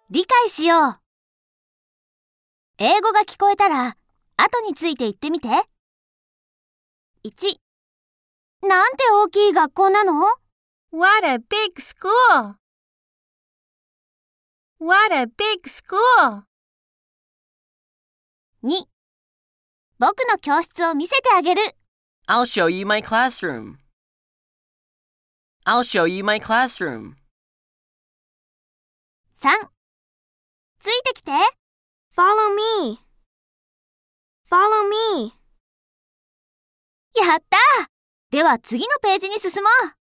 理解しよう。英語が聞こえたら、後について言ってみて。1、なんて大きい学校なの？ What a big school! What a big school! 2、僕の教室を見せてあげる。 I'll show you my classroom. I'll show you my classroom. 3、ついてきて。 Follow me. Follow me. やったー！では次のページに進もう。